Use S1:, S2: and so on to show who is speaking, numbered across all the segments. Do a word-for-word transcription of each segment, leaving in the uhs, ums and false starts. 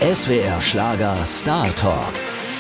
S1: S W R Schlager Star Talk.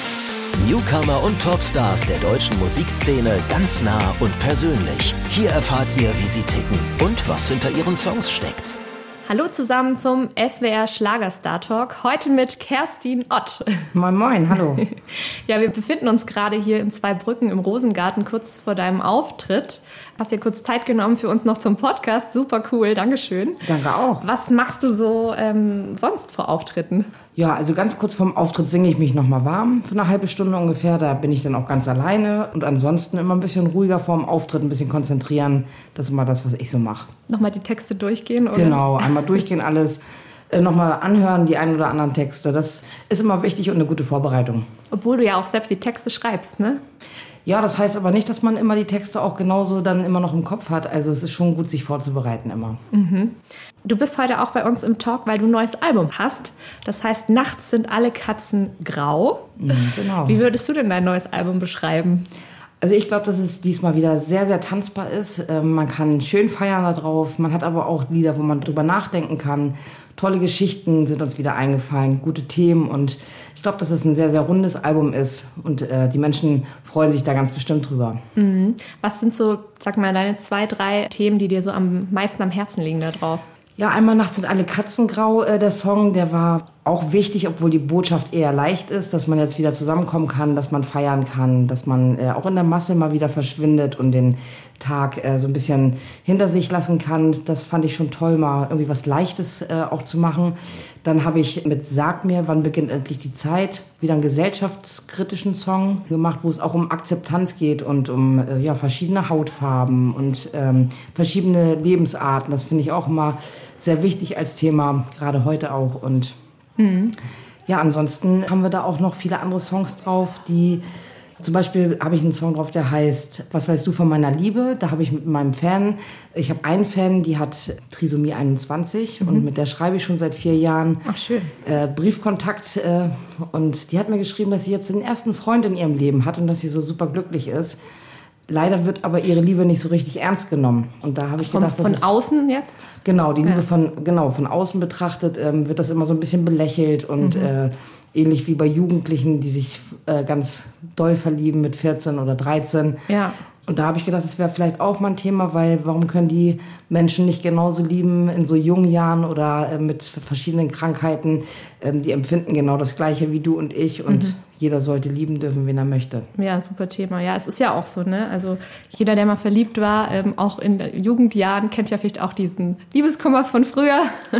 S1: Newcomer und Topstars der deutschen Musikszene ganz nah und persönlich. Hier erfahrt ihr, wie sie ticken und was hinter ihren Songs steckt.
S2: Hallo zusammen zum S W R Schlager Star Talk. Heute mit Kerstin Ott.
S3: Moin moin, hallo.
S2: Ja, wir befinden uns gerade hier in Zweibrücken im Rosengarten kurz vor deinem Auftritt. Hast dir kurz Zeit genommen für uns noch zum Podcast. Super cool, Dankeschön.
S3: Danke auch.
S2: Was machst du so ähm, sonst vor Auftritten?
S3: Ja, also ganz kurz vorm Auftritt singe ich mich nochmal warm für eine halbe Stunde ungefähr. Da bin ich dann auch ganz alleine. Und ansonsten immer ein bisschen ruhiger vorm Auftritt, ein bisschen konzentrieren. Das ist immer das, was ich so mache.
S2: Nochmal die Texte durchgehen, oder?
S3: Genau, einmal durchgehen alles. Äh, nochmal anhören, die ein oder anderen Texte. Das ist immer wichtig und eine gute Vorbereitung.
S2: Obwohl du ja auch selbst die Texte schreibst, ne?
S3: Ja, das heißt aber nicht, dass man immer die Texte auch genauso dann immer noch im Kopf hat. Also es ist schon gut, sich vorzubereiten immer.
S2: Mhm. Du bist heute auch bei uns im Talk, weil du ein neues Album hast. Das heißt, nachts sind alle Katzen grau.
S3: Mhm, genau.
S2: Wie würdest du denn dein neues Album beschreiben?
S3: Also ich glaube, dass es diesmal wieder sehr, sehr tanzbar ist. Ähm, man kann schön feiern da drauf. Man hat aber auch Lieder, wo man drüber nachdenken kann. Tolle Geschichten sind uns wieder eingefallen, gute Themen. Und ich glaube, dass es ein sehr, sehr rundes Album ist. Und äh, die Menschen freuen sich da ganz bestimmt drüber.
S2: Mhm. Was sind so, sag mal, deine zwei, drei Themen, die dir so am meisten am Herzen liegen da drauf?
S3: Ja, einmal nachts sind alle Katzen grau, äh, der Song, der war auch wichtig, obwohl die Botschaft eher leicht ist, dass man jetzt wieder zusammenkommen kann, dass man feiern kann, dass man äh, auch in der Masse mal wieder verschwindet und den Tag äh, so ein bisschen hinter sich lassen kann. Das fand ich schon toll, mal irgendwie was Leichtes äh, auch zu machen. Dann habe ich mit Sag mir, wann beginnt endlich die Zeit, wieder einen gesellschaftskritischen Song gemacht, wo es auch um Akzeptanz geht und um äh, ja, verschiedene Hautfarben und ähm, verschiedene Lebensarten. Das finde ich auch immer sehr wichtig als Thema, gerade heute auch. Und mhm. ja, ansonsten haben wir da auch noch viele andere Songs drauf, die zum Beispiel habe ich einen Song drauf, der heißt Was weißt du von meiner Liebe? Da habe ich mit meinem Fan, ich habe einen Fan, die hat Trisomie einundzwanzig mhm. und mit der schreibe ich schon seit vier Jahren.
S2: Ach, schön.
S3: Äh, Briefkontakt äh, und die hat mir geschrieben, dass sie jetzt den ersten Freund in ihrem Leben hat und dass sie so super glücklich ist. Leider wird aber ihre Liebe nicht so richtig ernst genommen. Und da habe ich
S2: von,
S3: gedacht, das
S2: von
S3: ist,
S2: außen jetzt?
S3: Genau, die
S2: ja.
S3: Liebe von genau von außen betrachtet ähm, wird das immer so ein bisschen belächelt und mhm. äh, ähnlich wie bei Jugendlichen, die sich äh, ganz doll verlieben mit vierzehn oder dreizehn.
S2: Ja.
S3: Und da habe ich gedacht, das wäre vielleicht auch mal ein Thema, weil warum können die Menschen nicht genauso lieben in so jungen Jahren oder äh, mit verschiedenen Krankheiten? Ähm, die empfinden genau das Gleiche wie du und ich und mhm. jeder sollte lieben dürfen, wen er möchte.
S2: Ja, super Thema. Ja, es ist ja auch so, ne? Also jeder, der mal verliebt war, ähm, auch in Jugendjahren, kennt ja vielleicht auch diesen Liebeskummer von früher.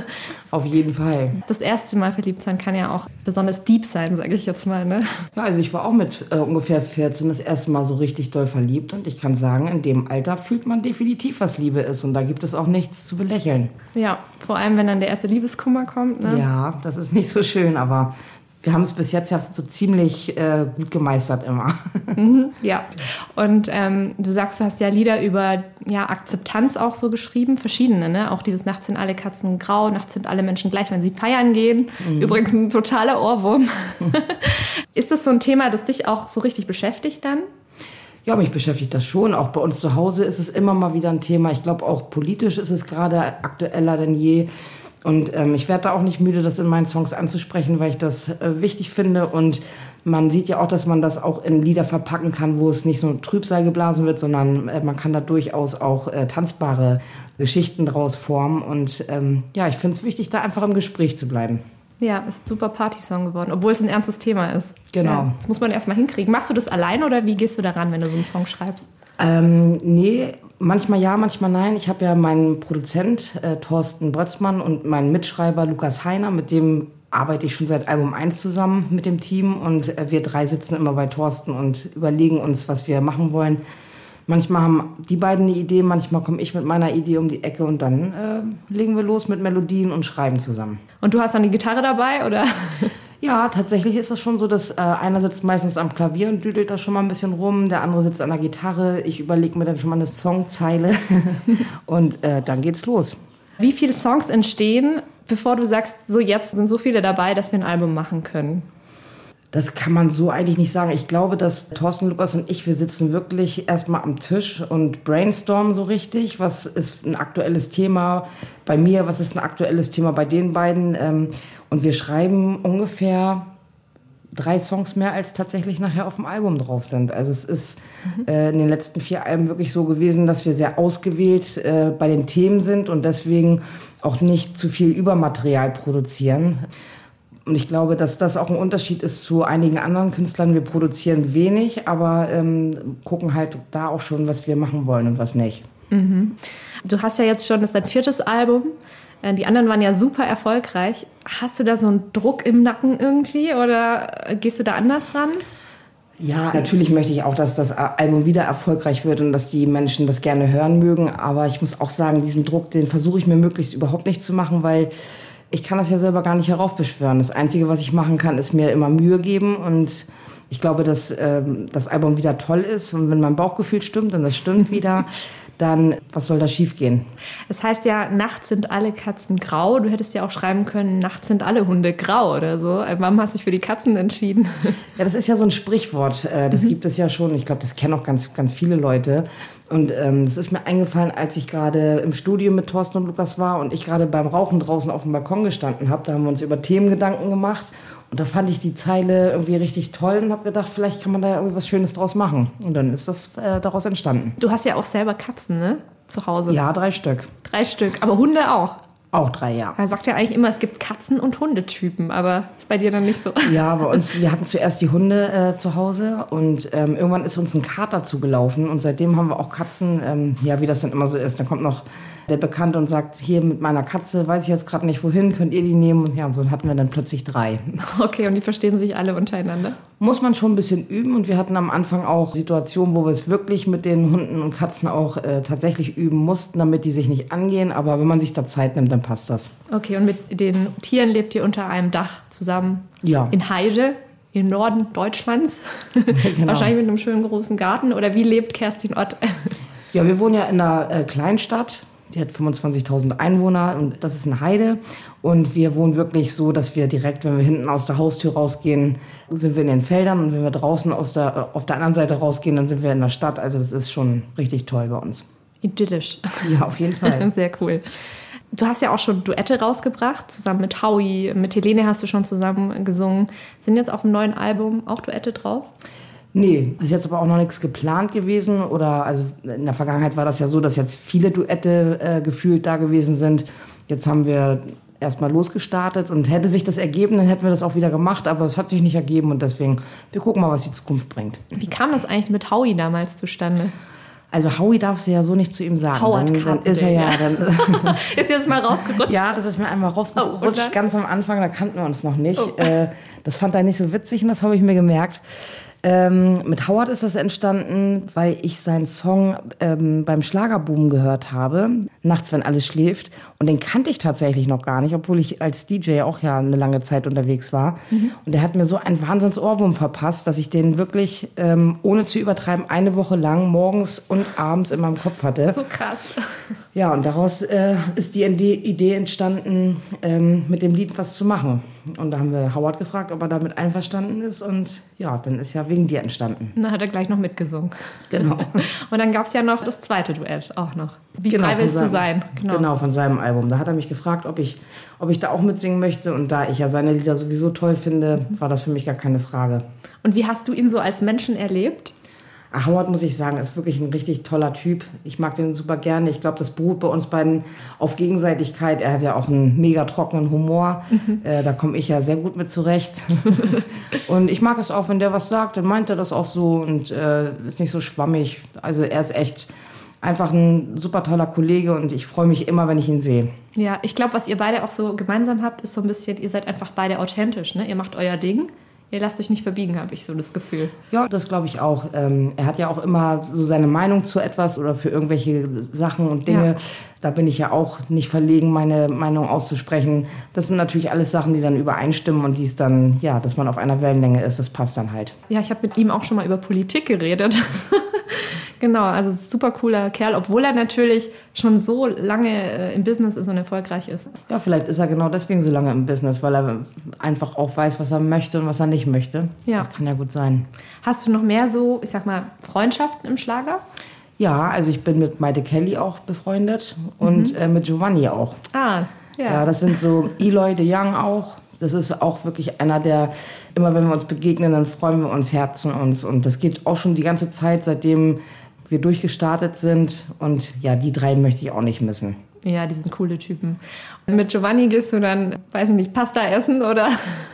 S3: Auf jeden Fall.
S2: Das erste Mal verliebt sein kann ja auch besonders deep sein, sage ich jetzt mal, ne?
S3: Ja, also ich war auch mit äh, ungefähr vierzehn das erste Mal so richtig doll verliebt und ich kann sagen, in dem Alter fühlt man definitiv, was Liebe ist und da gibt es auch nichts zu belächeln.
S2: Ja, vor allem, wenn dann der erste Liebeskummer kommt, ne?
S3: Ja, das ist nicht so schön, aber wir haben es bis jetzt ja so ziemlich äh, gut gemeistert immer.
S2: Mhm, ja, und ähm, du sagst, du hast ja Lieder über ja, Akzeptanz auch so geschrieben, verschiedene, ne? Auch dieses Nachts sind alle Katzen grau, nachts sind alle Menschen gleich, wenn sie feiern gehen. Mhm. Übrigens ein totaler Ohrwurm. Ist das so ein Thema, das dich auch so richtig beschäftigt dann?
S3: Ja, mich beschäftigt das schon. Auch bei uns zu Hause ist es immer mal wieder ein Thema. Ich glaube, auch politisch ist es gerade aktueller denn je. Und ähm, ich werde da auch nicht müde, das in meinen Songs anzusprechen, weil ich das äh, wichtig finde. Und man sieht ja auch, dass man das auch in Lieder verpacken kann, wo es nicht so Trübsal geblasen wird, sondern äh, man kann da durchaus auch äh, tanzbare Geschichten draus formen. Und ähm, ja, ich finde es wichtig, da einfach im Gespräch zu bleiben.
S2: Ja, ist ein super Partysong geworden, obwohl es ein ernstes Thema ist.
S3: Genau.
S2: Ja, das muss man erst mal hinkriegen. Machst du das allein oder wie gehst du daran, wenn du so einen Song schreibst?
S3: Ähm, nee, manchmal ja, manchmal nein. Ich habe ja meinen Produzent äh, Thorsten Brötzmann und meinen Mitschreiber Lukas Heiner, mit dem arbeite ich schon seit Album eins zusammen mit dem Team und äh, wir drei sitzen immer bei Thorsten und überlegen uns, was wir machen wollen. Manchmal haben die beiden eine Idee, manchmal komme ich mit meiner Idee um die Ecke und dann äh, legen wir los mit Melodien und schreiben zusammen.
S2: Und du hast dann die Gitarre dabei, oder?
S3: Ja, tatsächlich ist das schon so, dass äh, einer sitzt meistens am Klavier und düdelt da schon mal ein bisschen rum, der andere sitzt an der Gitarre, ich überlege mir dann schon mal eine Songzeile und äh, dann geht's los.
S2: Wie viele Songs entstehen, bevor du sagst, so jetzt sind so viele dabei, dass wir ein Album machen können?
S3: Das kann man so eigentlich nicht sagen. Ich glaube, dass Thorsten, Lukas und ich, wir sitzen wirklich erstmal am Tisch und brainstormen so richtig. Was ist ein aktuelles Thema bei mir? Was ist ein aktuelles Thema bei den beiden? Und wir schreiben ungefähr drei Songs mehr, als tatsächlich nachher auf dem Album drauf sind. Also es ist mhm. äh, in den letzten vier Alben wirklich so gewesen, dass wir sehr ausgewählt äh, bei den Themen sind und deswegen auch nicht zu viel Übermaterial produzieren. Und ich glaube, dass das auch ein Unterschied ist zu einigen anderen Künstlern. Wir produzieren wenig, aber ähm, gucken halt da auch schon, was wir machen wollen und was nicht.
S2: Mhm. Du hast ja jetzt schon, das ist dein viertes Album. Die anderen waren ja super erfolgreich. Hast du da so einen Druck im Nacken irgendwie oder gehst du da anders ran?
S3: Ja, natürlich möchte ich auch, dass das Album wieder erfolgreich wird und dass die Menschen das gerne hören mögen. Aber ich muss auch sagen, diesen Druck, den versuche ich mir möglichst überhaupt nicht zu machen, weil ich kann das ja selber gar nicht heraufbeschwören. Das Einzige, was ich machen kann, ist mir immer Mühe geben und ich glaube, dass äh, das Album wieder toll ist und wenn mein Bauchgefühl stimmt und das stimmt wieder, dann was soll da schiefgehen?
S2: Es heißt ja, nachts sind alle Katzen grau. Du hättest ja auch schreiben können, nachts sind alle Hunde grau oder so. Warum hast du dich für die Katzen entschieden?
S3: Ja, das ist ja so ein Sprichwort. Das mhm. gibt es ja schon. Ich glaube, das kennen auch ganz, ganz viele Leute. Und ähm, das ist mir eingefallen, als ich gerade im Studio mit Thorsten und Lukas war und ich gerade beim Rauchen draußen auf dem Balkon gestanden habe. Da haben wir uns über Themen Gedanken gemacht. Und da fand ich die Zeile irgendwie richtig toll und habe gedacht, vielleicht kann man da irgendwie was Schönes draus machen. Und dann ist das äh, daraus entstanden.
S2: Du hast ja auch selber Katzen, ne? Zu Hause.
S3: Ja, drei Stück.
S2: Drei Stück, aber Hunde auch?
S3: Auch drei, ja.
S2: Er sagt ja eigentlich immer, es gibt Katzen- und Hundetypen, aber ist bei dir dann nicht so.
S3: Ja, bei uns, wir hatten zuerst die Hunde äh, zu Hause und ähm, irgendwann ist uns ein Kater zugelaufen und seitdem haben wir auch Katzen. Ähm, ja, wie das dann immer so ist, dann kommt noch der Bekannte und sagt, hier mit meiner Katze, weiß ich jetzt gerade nicht wohin, könnt ihr die nehmen? Und ja, und so hatten wir dann plötzlich drei.
S2: Okay, und die verstehen sich alle untereinander?
S3: Muss man schon ein bisschen üben und wir hatten am Anfang auch Situationen, wo wir es wirklich mit den Hunden und Katzen auch äh, tatsächlich üben mussten, damit die sich nicht angehen, aber wenn man sich da Zeit nimmt, dann passt das.
S2: Okay, und mit den Tieren lebt ihr unter einem Dach zusammen?
S3: Ja.
S2: In Heide? Im Norden Deutschlands?
S3: Genau.
S2: Wahrscheinlich mit einem schönen großen Garten? Oder wie lebt Kerstin Ott?
S3: Ja, wir wohnen ja in einer äh, Kleinstadt. Die hat fünfundzwanzigtausend Einwohner und das ist eine Heide. Und wir wohnen wirklich so, dass wir direkt, wenn wir hinten aus der Haustür rausgehen, sind wir in den Feldern. Und wenn wir draußen aus der, auf der anderen Seite rausgehen, dann sind wir in der Stadt. Also das ist schon richtig toll bei uns.
S2: Idyllisch.
S3: Ja, auf jeden Fall.
S2: Sehr cool. Du hast ja auch schon Duette rausgebracht, zusammen mit Howie. Mit Helene hast du schon zusammen gesungen. Sind jetzt auf dem neuen Album auch Duette drauf?
S3: Nee, bis jetzt aber auch noch nichts geplant gewesen. Oder also in der Vergangenheit war das ja so, dass jetzt viele Duette äh, gefühlt da gewesen sind. Jetzt haben wir erstmal losgestartet und hätte sich das ergeben, dann hätten wir das auch wieder gemacht. Aber es hat sich nicht ergeben und deswegen, wir gucken mal, was die Zukunft bringt.
S2: Wie kam das eigentlich mit Howie damals zustande?
S3: Also Howie darfst du ja so nicht zu ihm sagen.
S2: Howard
S3: dann, dann ist er ja. Dann
S2: ist dir das mal rausgerutscht?
S3: Ja, das ist mir einmal rausgerutscht.
S2: Oh,
S3: ganz am Anfang, da kannten wir uns noch nicht.
S2: Oh.
S3: Äh, das fand er nicht so witzig und das habe ich mir gemerkt. Ähm, mit Howard ist das entstanden, weil ich seinen Song ähm, beim Schlagerboom gehört habe, nachts, wenn alles schläft. Und den kannte ich tatsächlich noch gar nicht, obwohl ich als D J auch ja eine lange Zeit unterwegs war. Mhm. Und der hat mir so einen Wahnsinns-Ohrwurm verpasst, dass ich den wirklich, ähm, ohne zu übertreiben, eine Woche lang morgens und abends in meinem Kopf hatte.
S2: So krass.
S3: Ja, und daraus äh, ist die Idee entstanden, ähm, mit dem Lied was zu machen. Und da haben wir Howard gefragt, ob er damit einverstanden ist. Und ja, dann ist ja wegen dir entstanden.
S2: Da hat er gleich noch mitgesungen.
S3: Genau.
S2: Und dann gab es ja noch das zweite Duett auch noch. Wie
S3: genau,
S2: frei willst
S3: seinem,
S2: du sein?
S3: Genau. genau, von seinem Album. Da hat er mich gefragt, ob ich, ob ich da auch mitsingen möchte. Und da ich ja seine Lieder sowieso toll finde, war das für mich gar keine Frage.
S2: Und wie hast du ihn so als Menschen erlebt?
S3: Ach, Howard, muss ich sagen, ist wirklich ein richtig toller Typ. Ich mag den super gerne. Ich glaube, das beruht bei uns beiden auf Gegenseitigkeit. Er hat ja auch einen mega trockenen Humor. Mhm. Äh, da komme ich ja sehr gut mit zurecht. Und ich mag es auch, wenn der was sagt, dann meint er das auch so und äh, ist nicht so schwammig. Also er ist echt einfach ein super toller Kollege und ich freue mich immer, wenn ich ihn sehe.
S2: Ja, ich glaube, was ihr beide auch so gemeinsam habt, ist so ein bisschen, ihr seid einfach beide authentisch, ne? Ihr macht euer Ding. Ihr lasst euch nicht verbiegen, habe ich so das Gefühl.
S3: Ja, das glaube ich auch. Ähm, er hat ja auch immer so seine Meinung zu etwas oder für irgendwelche Sachen und Dinge. Ja. Da bin ich ja auch nicht verlegen, meine Meinung auszusprechen. Das sind natürlich alles Sachen, die dann übereinstimmen und die es dann, ja, dass man auf einer Wellenlänge ist, das passt dann halt.
S2: Ja, ich habe mit ihm auch schon mal über Politik geredet. Genau, also super cooler Kerl, obwohl er natürlich schon so lange äh, im Business ist und erfolgreich ist.
S3: Ja, vielleicht ist er genau deswegen so lange im Business, weil er einfach auch weiß, was er möchte und was er nicht möchte. Ja. Das kann ja gut sein.
S2: Hast du noch mehr so, ich sag mal, Freundschaften im Schlager?
S3: Ja, also ich bin mit Maite Kelly auch befreundet und mhm. äh, mit Giovanni auch.
S2: Ah, ja.
S3: Ja, das sind so Eloy de Young auch. Das ist auch wirklich einer, der, immer wenn wir uns begegnen, dann freuen wir uns, herzen uns. Und das geht auch schon die ganze Zeit, seitdem wir durchgestartet sind. Und ja, die drei möchte ich auch nicht missen.
S2: Ja, die sind coole Typen. Und mit Giovanni gehst du dann, weiß ich nicht, Pasta essen, oder?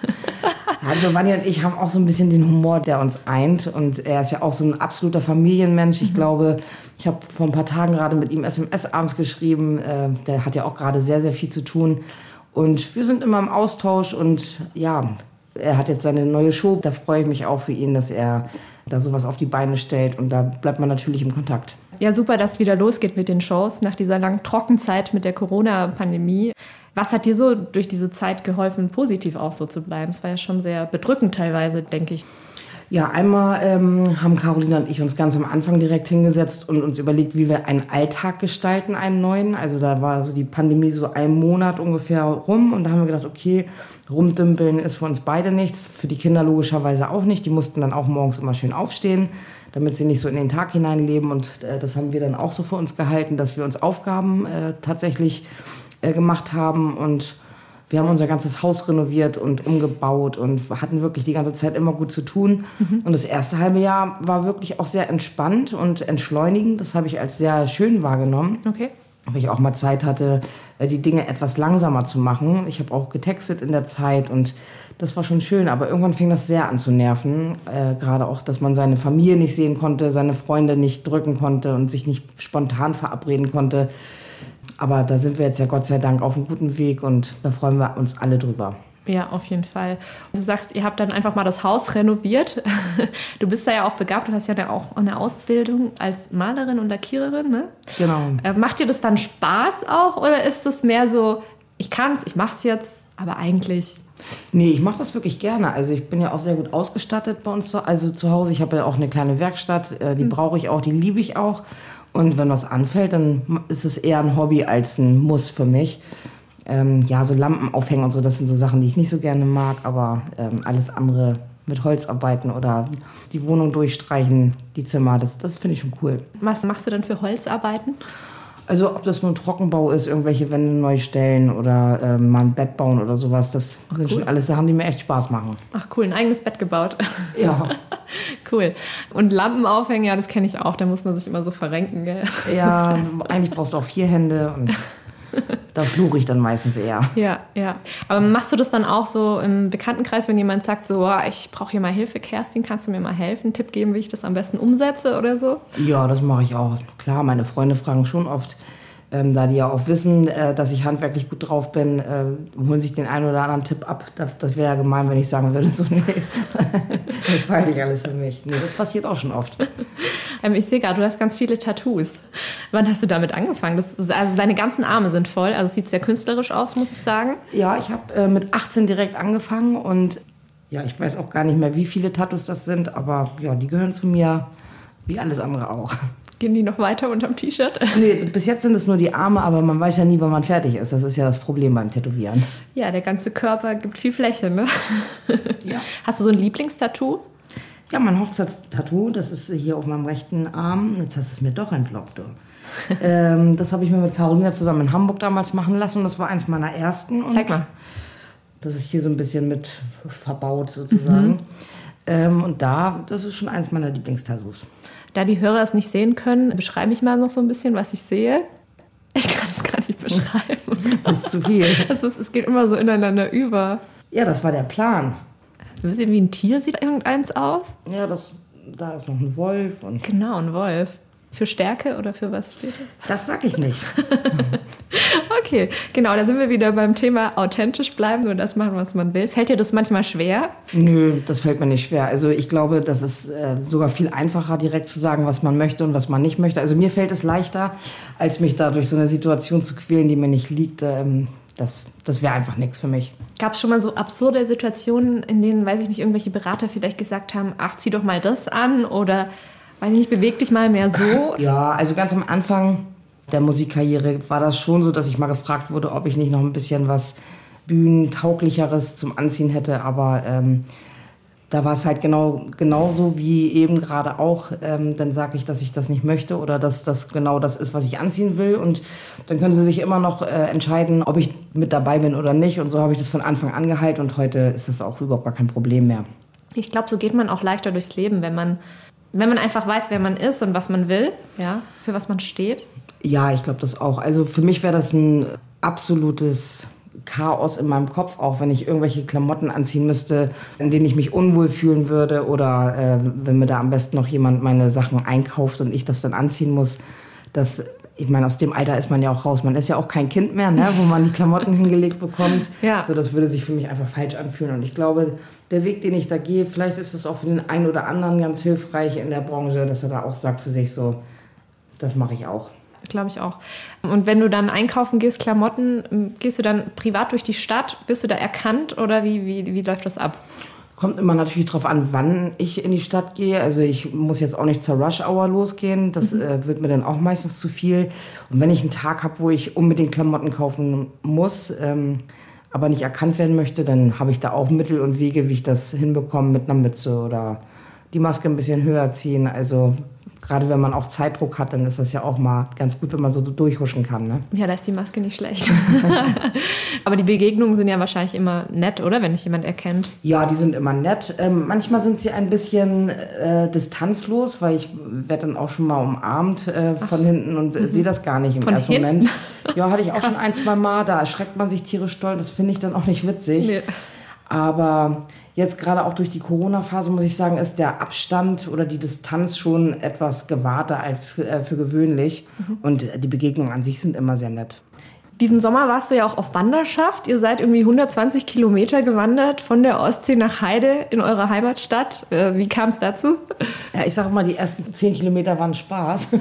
S3: Ja, Giovanni und ich haben auch so ein bisschen den Humor, der uns eint. Und er ist ja auch so ein absoluter Familienmensch. Ich mhm. glaube, ich habe vor ein paar Tagen gerade mit ihm S M S abends geschrieben. Äh, der hat ja auch gerade sehr, sehr viel zu tun. Und wir sind immer im Austausch. Und ja, er hat jetzt seine neue Show. Da freue ich mich auch für ihn, dass er da sowas auf die Beine stellt. Und da bleibt man natürlich im Kontakt.
S2: Ja, super, dass es wieder losgeht mit den Shows nach dieser langen Trockenzeit mit der Corona-Pandemie. Was hat dir so durch diese Zeit geholfen, positiv auch so zu bleiben? Es war ja schon sehr bedrückend teilweise, denke ich.
S3: Ja, einmal ähm, haben Carolina und ich uns ganz am Anfang direkt hingesetzt und uns überlegt, wie wir einen Alltag gestalten, einen neuen. Also da war so die Pandemie so einen Monat ungefähr rum und da haben wir gedacht, okay, rumdümpeln ist für uns beide nichts, für die Kinder logischerweise auch nicht. Die mussten dann auch morgens immer schön aufstehen, damit sie nicht so in den Tag hineinleben. Und äh, das haben wir dann auch so für uns gehalten, dass wir uns Aufgaben äh, tatsächlich äh, gemacht haben. Und wir haben unser ganzes Haus renoviert und umgebaut und hatten wirklich die ganze Zeit immer gut zu tun. Mhm. Und das erste halbe Jahr war wirklich auch sehr entspannt und entschleunigend. Das habe ich als sehr schön wahrgenommen.
S2: Okay.
S3: Weil ich auch mal Zeit hatte, die Dinge etwas langsamer zu machen. Ich habe auch getextet in der Zeit und das war schon schön. Aber irgendwann fing das sehr an zu nerven. Äh, gerade auch, dass man seine Familie nicht sehen konnte, seine Freunde nicht drücken konnte und sich nicht spontan verabreden konnte. Aber da sind wir jetzt ja Gott sei Dank auf einem guten Weg und da freuen wir uns alle drüber.
S2: Ja, auf jeden Fall. Du sagst, ihr habt dann einfach mal das Haus renoviert. Du bist da ja auch begabt. Du hast ja auch eine Ausbildung als Malerin und Lackiererin, ne?
S3: Genau.
S2: Macht dir das dann Spaß auch oder ist es mehr so, ich kann's, ich mach's jetzt, aber eigentlich...
S3: Nee, ich mache das wirklich gerne. Also ich bin ja auch sehr gut ausgestattet bei uns zu, also zu Hause. Ich habe ja auch eine kleine Werkstatt, die mhm. brauche ich auch, die liebe ich auch. Und wenn was anfällt, dann ist es eher ein Hobby als ein Muss für mich. Ähm, ja, so Lampen aufhängen und so, das sind so Sachen, die ich nicht so gerne mag. Aber ähm, alles andere mit Holzarbeiten oder die Wohnung durchstreichen, die Zimmer, das, das finde ich schon cool.
S2: Was machst du denn für Holzarbeiten?
S3: Also ob das nur ein Trockenbau ist, irgendwelche Wände neu stellen oder ähm, mal ein Bett bauen oder sowas, das Ach, sind cool. schon alles Sachen, die mir echt Spaß machen.
S2: Ach cool, ein eigenes Bett gebaut.
S3: Ja.
S2: Cool. Und Lampen aufhängen, ja, das kenne ich auch, da muss man sich immer so verrenken, gell?
S3: Ja, eigentlich brauchst du auch vier Hände und da fluche ich dann meistens eher.
S2: Ja, ja. Aber machst du das dann auch so im Bekanntenkreis, wenn jemand sagt so, oh, ich brauche hier mal Hilfe, Kerstin, kannst du mir mal helfen, einen Tipp geben, wie ich das am besten umsetze oder so?
S3: Ja, das mache ich auch. Klar, meine Freunde fragen schon oft, ähm, da die ja auch wissen, äh, dass ich handwerklich gut drauf bin, äh, holen sich den einen oder anderen Tipp ab. Das, das wäre ja gemein, wenn ich sagen würde, so, nee, das behalte ich alles für mich. Nee, das passiert auch schon oft.
S2: Ähm, ich sehe gerade, du hast ganz viele Tattoos. Wann hast du damit angefangen? Das ist, also deine ganzen Arme sind voll, also es sieht sehr künstlerisch aus, muss ich sagen.
S3: Ja, ich habe äh, mit achtzehn direkt angefangen und ja, ich weiß auch gar nicht mehr, wie viele Tattoos das sind, aber ja, die gehören zu mir, wie alles andere auch.
S2: Gehen die noch weiter unterm T-Shirt?
S3: Nee, bis jetzt sind es nur die Arme, aber man weiß ja nie, wann man fertig ist. Das ist ja das Problem beim Tätowieren.
S2: Ja, der ganze Körper gibt viel Fläche, ne?
S3: Ja.
S2: Hast du so ein Lieblingstattoo?
S3: Ja, mein Hochzeitstattoo, das ist hier auf meinem rechten Arm. Jetzt hast du es mir doch entlockt, du. ähm, das habe ich mir mit Carolina zusammen in Hamburg damals machen lassen und das war eins meiner ersten. Und
S2: zeig mal.
S3: Das ist hier so ein bisschen mit verbaut sozusagen. Mhm. Ähm, und da, das ist schon eins meiner Lieblingstattoos.
S2: Da die Hörer es nicht sehen können, beschreibe ich mal noch so ein bisschen, was ich sehe. Ich kann es gar nicht beschreiben.
S3: Das ist zu viel.
S2: Es, ist, es geht immer so ineinander über.
S3: Ja, das war der Plan.
S2: Ein bisschen wie ein Tier sieht irgendeins aus.
S3: Ja, das, da ist noch ein Wolf. Und
S2: genau, ein Wolf. Für Stärke oder für was steht das?
S3: Das sag ich nicht.
S2: Okay, genau, da sind wir wieder beim Thema authentisch bleiben, nur das machen, was man will. Fällt dir das manchmal schwer?
S3: Nö, das fällt mir nicht schwer. Also ich glaube, das ist äh, sogar viel einfacher, direkt zu sagen, was man möchte und was man nicht möchte. Also mir fällt es leichter, als mich da durch so eine Situation zu quälen, die mir nicht liegt. Ähm, das das wäre einfach nichts für mich.
S2: Gab es schon mal so absurde Situationen, in denen, weiß ich nicht, irgendwelche Berater vielleicht gesagt haben, ach, zieh doch mal das an oder weiß nicht, beweg dich mal mehr so?
S3: Ja, also ganz am Anfang der Musikkarriere war das schon so, dass ich mal gefragt wurde, ob ich nicht noch ein bisschen was Bühnentauglicheres zum Anziehen hätte. Aber ähm, da war es halt genau genauso wie eben gerade auch. Ähm, dann sage ich, dass ich das nicht möchte oder dass das genau das ist, was ich anziehen will. Und dann können sie sich immer noch äh, entscheiden, ob ich mit dabei bin oder nicht. Und so habe ich das von Anfang an gehalten. Und heute ist das auch überhaupt gar kein Problem mehr.
S2: Ich glaube, so geht man auch leichter durchs Leben, wenn man, wenn man einfach weiß, wer man ist und was man will, ja, für was man steht.
S3: Ja, ich glaube das auch. Also für mich wäre das ein absolutes Chaos in meinem Kopf, auch wenn ich irgendwelche Klamotten anziehen müsste, in denen ich mich unwohl fühlen würde oder äh, wenn mir da am besten noch jemand meine Sachen einkauft und ich das dann anziehen muss. Das, ich meine, aus dem Alter ist man ja auch raus. Man ist ja auch kein Kind mehr, ne, wo man die Klamotten hingelegt bekommt. Ja. So, das würde sich für mich einfach falsch anfühlen. Und ich glaube, der Weg, den ich da gehe, vielleicht ist es auch für den einen oder anderen ganz hilfreich in der Branche, dass er da auch sagt für sich so, das mache ich auch.
S2: Glaube ich auch. Und wenn du dann einkaufen gehst, Klamotten, gehst du dann privat durch die Stadt? Wirst du da erkannt oder wie, wie, wie läuft das ab?
S3: Kommt immer natürlich drauf an, wann ich in die Stadt gehe. Also ich muss jetzt auch nicht zur Rush-Hour losgehen. Das mhm. äh, wird mir dann auch meistens zu viel. Und wenn ich einen Tag habe, wo ich unbedingt Klamotten kaufen muss, ähm, aber nicht erkannt werden möchte, dann habe ich da auch Mittel und Wege, wie ich das hinbekomme mit einer Mütze oder die Maske ein bisschen höher ziehen. Also gerade wenn man auch Zeitdruck hat, dann ist das ja auch mal ganz gut, wenn man so durchhuschen kann. Ne?
S2: Ja, da ist die Maske nicht schlecht. Aber die Begegnungen sind ja wahrscheinlich immer nett, oder? Wenn dich jemand erkennt.
S3: Ja, die sind immer nett. Ähm, manchmal sind sie ein bisschen äh, distanzlos, weil ich werde dann auch schon mal umarmt äh, von Ach. hinten und äh, sehe das gar nicht im
S2: von
S3: ersten
S2: hinten?
S3: Moment. Ja, hatte ich auch Krass. schon ein, zwei Mal. Da erschreckt man sich tierisch doll. Das finde ich dann auch nicht witzig. Nee. Aber jetzt gerade auch durch die Corona-Phase, muss ich sagen, ist der Abstand oder die Distanz schon etwas gewahrter als äh, für gewöhnlich. Mhm. Und die Begegnungen an sich sind immer sehr nett.
S2: Diesen Sommer warst du ja auch auf Wanderschaft. Ihr seid irgendwie hundertzwanzig Kilometer gewandert von der Ostsee nach Heide in eurer Heimatstadt. Äh, wie kam es dazu?
S3: Ja, ich sage mal, die ersten zehn Kilometer waren Spaß.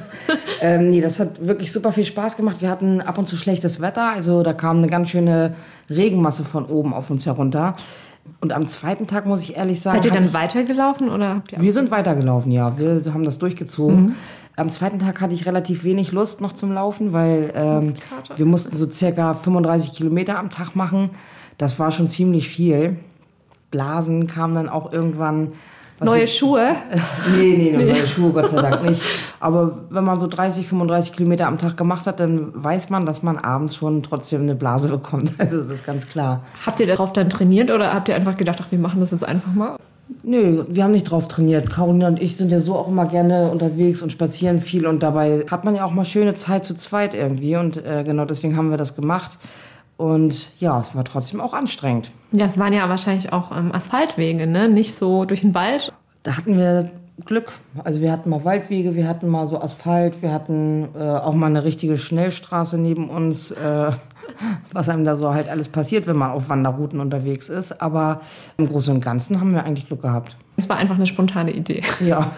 S3: ähm, nee, das hat wirklich super viel Spaß gemacht. Wir hatten ab und zu schlechtes Wetter. Also da kam eine ganz schöne Regenmasse von oben auf uns herunter. Und am zweiten Tag, muss ich ehrlich sagen...
S2: Seid ihr dann
S3: ich,
S2: weitergelaufen? Oder habt ihr
S3: wir sind weitergelaufen, ja. Wir haben das durchgezogen. Mhm. Am zweiten Tag hatte ich relativ wenig Lust noch zum Laufen, weil ähm, wir mussten so circa fünfunddreißig Kilometer am Tag machen. Das war schon ziemlich viel. Blasen kamen dann auch irgendwann...
S2: Neue wir, Schuhe?
S3: nee, nee, nee, neue Schuhe, Gott sei Dank nicht. Aber wenn man so dreißig, fünfunddreißig Kilometer am Tag gemacht hat, dann weiß man, dass man abends schon trotzdem eine Blase bekommt. Also das ist ganz klar.
S2: Habt ihr darauf dann trainiert oder habt ihr einfach gedacht, ach, wir machen das jetzt einfach mal?
S3: Nö, wir haben nicht drauf trainiert. Carolina und ich sind ja so auch immer gerne unterwegs und spazieren viel. Und dabei hat man ja auch mal schöne Zeit zu zweit irgendwie. Und äh, genau deswegen haben wir das gemacht. Und ja, es war trotzdem auch anstrengend.
S2: Ja, es waren ja wahrscheinlich auch ähm, Asphaltwege, ne? Nicht so durch den Wald.
S3: Da hatten wir Glück. Also wir hatten mal Waldwege, wir hatten mal so Asphalt, wir hatten äh, auch mal eine richtige Schnellstraße neben uns, äh, was einem da so halt alles passiert, wenn man auf Wanderrouten unterwegs ist. Aber im Großen und Ganzen haben wir eigentlich Glück gehabt.
S2: Es war einfach eine spontane Idee.
S3: Ja.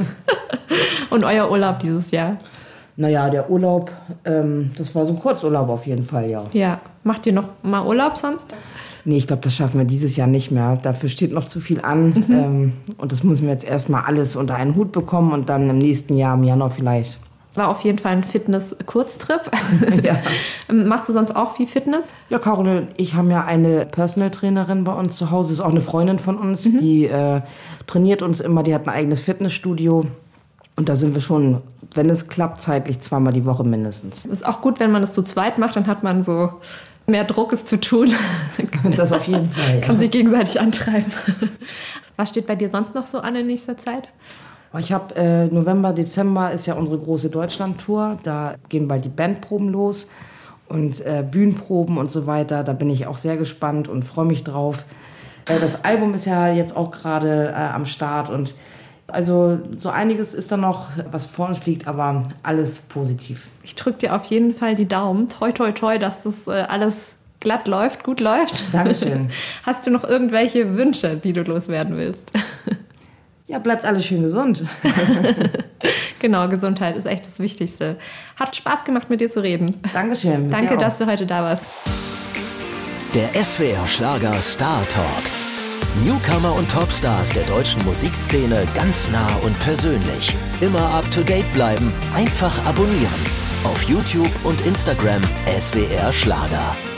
S2: Und euer Urlaub dieses Jahr?
S3: Naja, der Urlaub, ähm, das war so ein Kurzurlaub auf jeden Fall, ja.
S2: Ja. Macht ihr noch mal Urlaub sonst?
S3: Nee, ich glaube, das schaffen wir dieses Jahr nicht mehr. Dafür steht noch zu viel an. Mhm. Ähm, und das müssen wir jetzt erstmal alles unter einen Hut bekommen und dann im nächsten Jahr, im Januar vielleicht.
S2: War auf jeden Fall ein Fitness-Kurztrip. Ja. Machst du sonst auch viel Fitness?
S3: Ja, Caroline, ich habe ja eine Personal-Trainerin bei uns zu Hause. Ist auch eine Freundin von uns. Mhm. Die äh, trainiert uns immer. Die hat ein eigenes Fitnessstudio. Und da sind wir schon, wenn es klappt, zeitlich zweimal die Woche mindestens.
S2: Ist auch gut, wenn man das zu zweit macht, dann hat man so mehr Druck, es zu tun.
S3: Das auf jeden Fall, ja.
S2: Kann sich gegenseitig antreiben. Was steht bei dir sonst noch so an in nächster Zeit?
S3: Ich habe äh, November, Dezember ist ja unsere große Deutschland-Tour. Da gehen bald die Bandproben los und äh, Bühnenproben und so weiter. Da bin ich auch sehr gespannt und freue mich drauf. Äh, das Album ist ja jetzt auch gerade äh, am Start und also so einiges ist da noch, was vor uns liegt, aber alles positiv.
S2: Ich drücke dir auf jeden Fall die Daumen. Toi, toi, toi, dass das äh, alles glatt läuft, gut läuft.
S3: Dankeschön.
S2: Hast du noch irgendwelche Wünsche, die du loswerden willst?
S3: Ja, bleibt alles schön gesund.
S2: Genau, Gesundheit ist echt das Wichtigste. Hat Spaß gemacht, mit dir zu reden.
S3: Dankeschön. Mit
S2: Danke, dass du heute da warst.
S1: Der S W R Schlager Star Talk. Newcomer und Topstars der deutschen Musikszene ganz nah und persönlich. Immer up to date bleiben, einfach abonnieren. Auf YouTube und Instagram S W R Schlager.